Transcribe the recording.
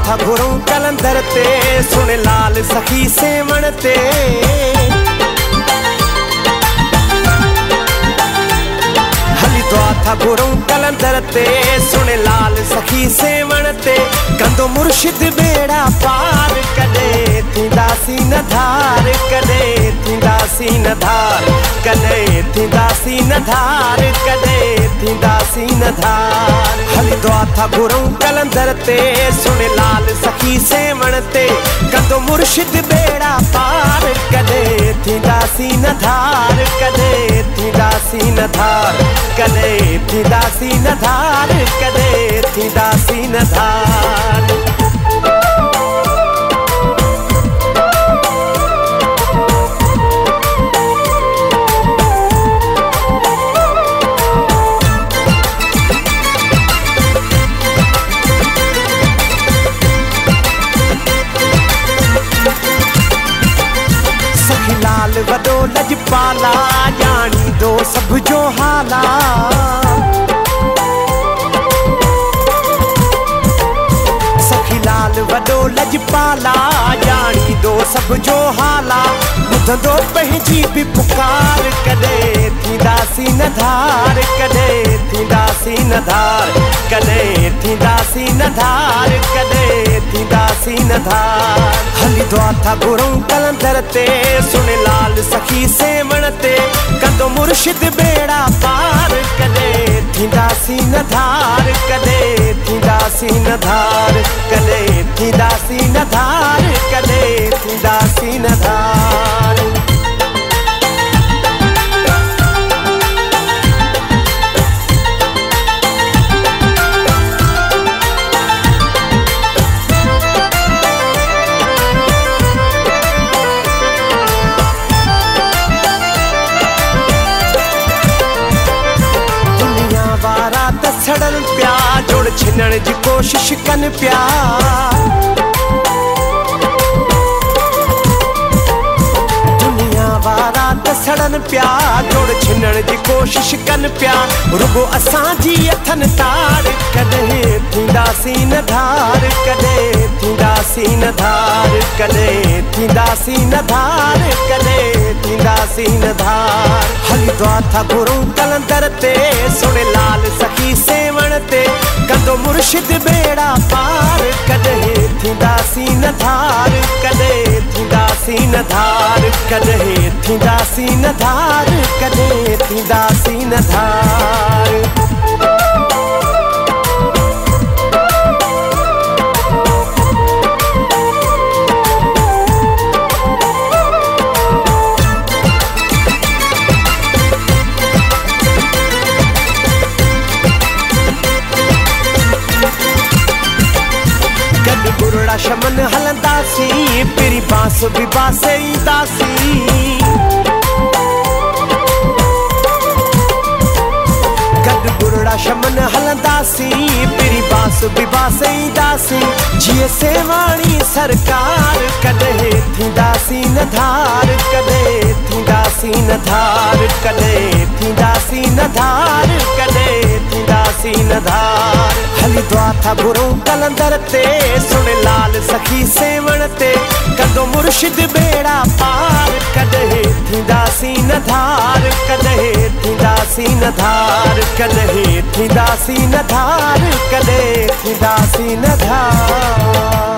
था घुरूं कलंदर ते सुन लाल सखी सेवण ते था घुरूं कलंदर ते सुन लाल सखी सेवण ते कंदो मुर्शिद बेड़ा पार कदे थींदासी न धार कदे थींदासी न धार कदे थींदासी न धार कदे थींदासी न धार हली दुआ था घुरूं कलंदर ते सुन लाल सखी सेवण ते कंदो मुर्शिद बेड़ा पार कदे थींदासी न धार कदे थींदासी न धार कदे थींदासी न धार कदे थींदासी न धार सखी लाल वॾो लजपाला ॼाणी दो सभ जो हाला वॾो लजपाला ॼाणी दो सभ जो हाला ॿुधंदो पंहिंजी बि पुकार कॾहिं थींदासी न धार कॾहिं थींदासी न धार कॾहिं थींदासी न धार कॾहिं थींदासी न धार हली दुआ था घुरूं कलंदर ते सुन लाल सखी सेवण ते कंदो मुर्शिद बेड़ा पार कॾहिं थींदासी न धार कॾहिं थींदासी न धार कॾहिं थींदासी न धार कॾहिं थींदासी न धार दुनिया वारा त सड़न पिया जोड़ छिनण जी कोशिश कन पिया सड़न पिया जोड़ छिनण जी कोशिश कन पिया रुगो असांजी अथन तार कॾहिं थींदासी न धार कॾहिं थींदासी न धार कॾहिं थींदासी न धार कॾहिं थींदासी न धार हली दुआ था घुरूं कलंदर ते सुन लाल सखी सेवण ते कंदो मुर्शिद बेड़ा पार कॾहिं थींदासी न धार कॾहिं थींदासी न धार कॾहिं थींदासी न धार कॾहिं थींदासी न धार गॾु बुरड़ा शमन हलंदासी पिरी बांस बि बासे ईंदासी शमन हलंदासी पिरी बांस बि बासे ईंदासी जीअं सेवाणी सरकार कॾहिं थींदासी न धार कॾहिं थींदासी न धार कॾहिं थींदासी न धार कॾहिं थींदासी न धार हली दुआ था घुरूं कलंदर ते सुन लाल सखी सेवण ते कंदो मुर्शिद बेड़ा पार कॾहिं थींदासी न धार कॾहिं थींदासी न धार कॾहिं थींदासी न धार कॾहिं थींदासी न धार